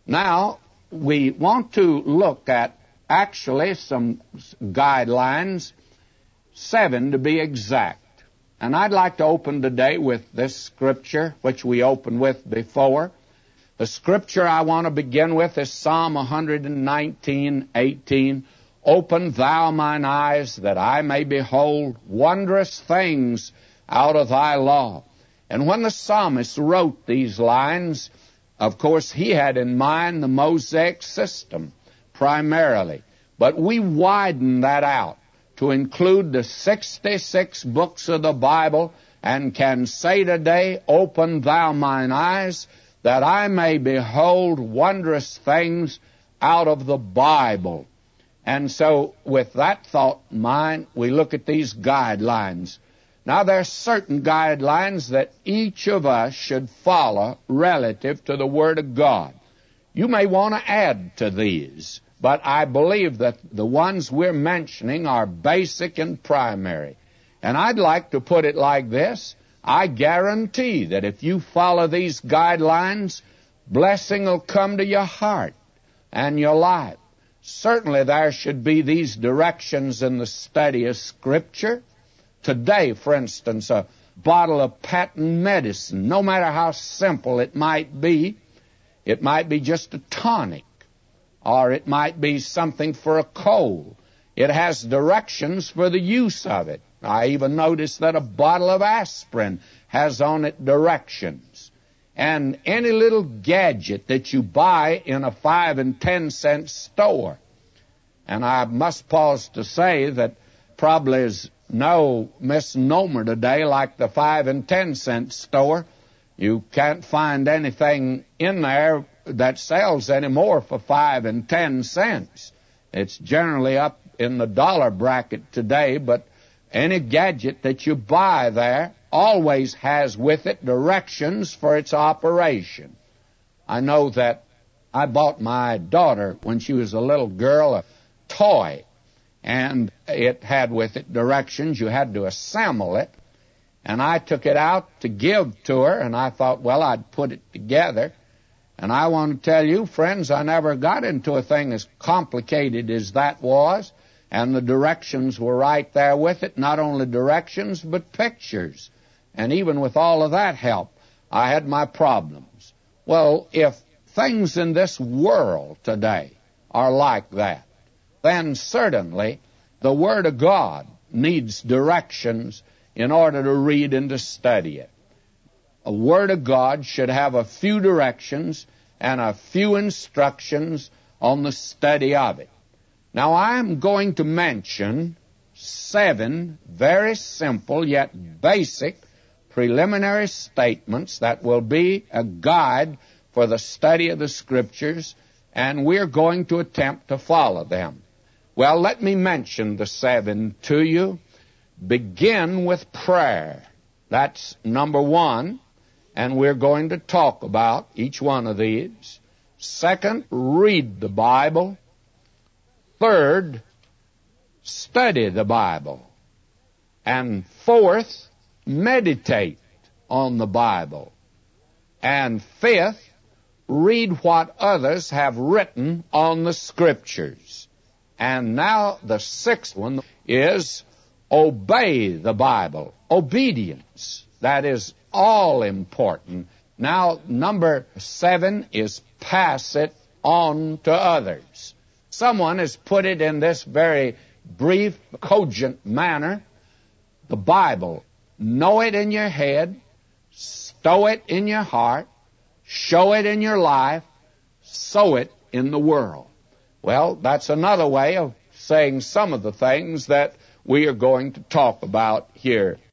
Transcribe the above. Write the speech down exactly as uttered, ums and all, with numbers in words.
Now, we want to look at actually some guidelines, seven to be exact. And I'd like to open today with this scripture, which we opened with before. The scripture I want to begin with is Psalm one nineteen, eighteen. Open thou mine eyes, that I may behold wondrous things out of thy law. And when the psalmist wrote these lines, of course, he had in mind the Mosaic system primarily. But we widen that out to include the sixty-six books of the Bible, and can say today, open thou mine eyes, that I may behold wondrous things out of the Bible. And so, with that thought in mind, we look at these guidelines. Now, there are certain guidelines that each of us should follow relative to the Word of God. You may want to add to these, but I believe that the ones we're mentioning are basic and primary. And I'd like to put it like this. I guarantee that if you follow these guidelines, blessing will come to your heart and your life. Certainly there should be these directions in the study of Scripture. Today, for instance, a bottle of patent medicine, no matter how simple it might be, it might be just a tonic, or it might be something for a cold. It has directions for the use of it. I even noticed that a bottle of aspirin has on it directions. And any little gadget that you buy in a five and ten cent store. And I must pause to say that probably is no misnomer today like the five and ten cent store. You can't find anything in there that sells anymore for five and ten cents. It's generally up in the dollar bracket today, but any gadget that you buy there always has with it directions for its operation. I know that I bought my daughter, when she was a little girl, a toy, and it had with it directions. You had to assemble it, and I took it out to give to her, and I thought, well, I'd put it together. And I want to tell you, friends, I never got into a thing as complicated as that was. And the directions were right there with it. Not only directions, but pictures. And even with all of that help, I had my problems. Well, if things in this world today are like that, then certainly the Word of God needs directions in order to read and to study it. A Word of God should have a few directions and a few instructions on the study of it. Now, I'm going to mention seven very simple yet basic preliminary statements that will be a guide for the study of the Scriptures, and we're going to attempt to follow them. Well, let me mention the seven to you. Begin with prayer. That's number one, and we're going to talk about each one of these. Second, read the Bible. Third, study the Bible. And fourth, meditate on the Bible. And fifth, read what others have written on the Scriptures. And now the sixth one is obey the Bible. Obedience. That is all important. Now, number seven is pass it on to others. Someone has put it in this very brief, cogent manner. The Bible, know it in your head, stow it in your heart, show it in your life, sow it in the world. Well, that's another way of saying some of the things that we are going to talk about here.